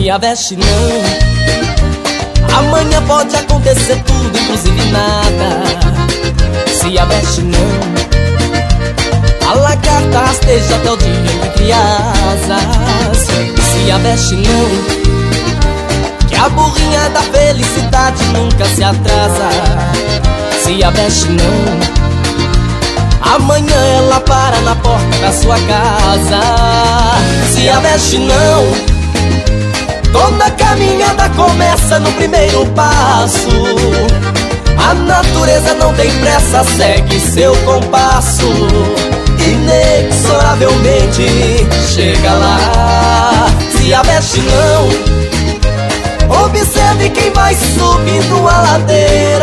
Se a veste não, amanhã pode acontecer tudo, inclusive nada. Se a veste não, a lagarta rasteja até o dia entre asas. Se a veste não, que a burrinha da felicidade nunca se atrasa. Se a veste não, amanhã ela para na porta da sua casa. Se a veste não, toda caminhada começa no primeiro passo. A natureza não tem pressa, segue seu compasso. Inexoravelmente chega lá. Se a veste não, observe quem vai subindo a ladeira.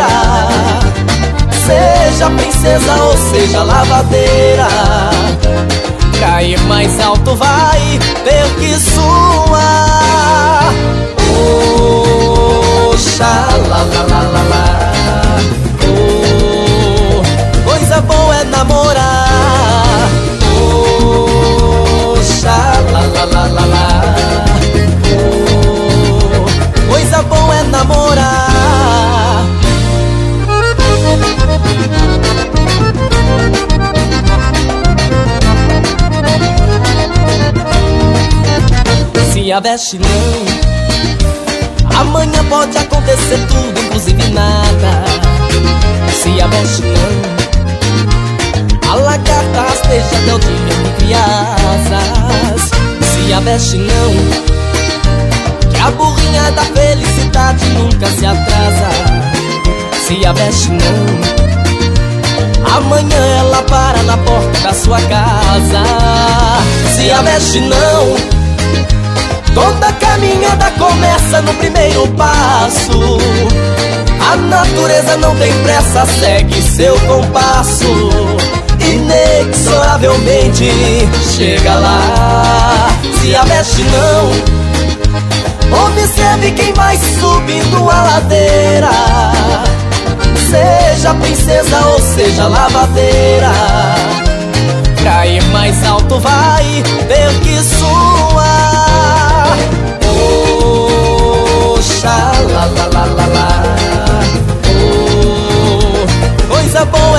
Seja princesa ou seja lavadeira, cair mais alto vai ter que suar. Oh, xalalalala. Oh, coisa boa é namorar. Oh, xalalalala. Oh, coisa boa é namorar. Se a veste não, amanhã pode acontecer tudo, inclusive nada. Se a veste não, a lagarta rasteja até o dia entre asas. Se a veste não, que a burrinha da felicidade nunca se atrasa. Se a veste não, amanhã ela para na porta da sua casa. Se a veste não, toda caminhada começa no primeiro passo. A natureza não tem pressa, segue seu compasso. Inexoravelmente chega lá. Se a veste não, observe quem vai subindo a ladeira. Seja princesa ou seja lavadeira, cair mais alto vai ter que suar. Oh, xalalalala. Oh, coisa boa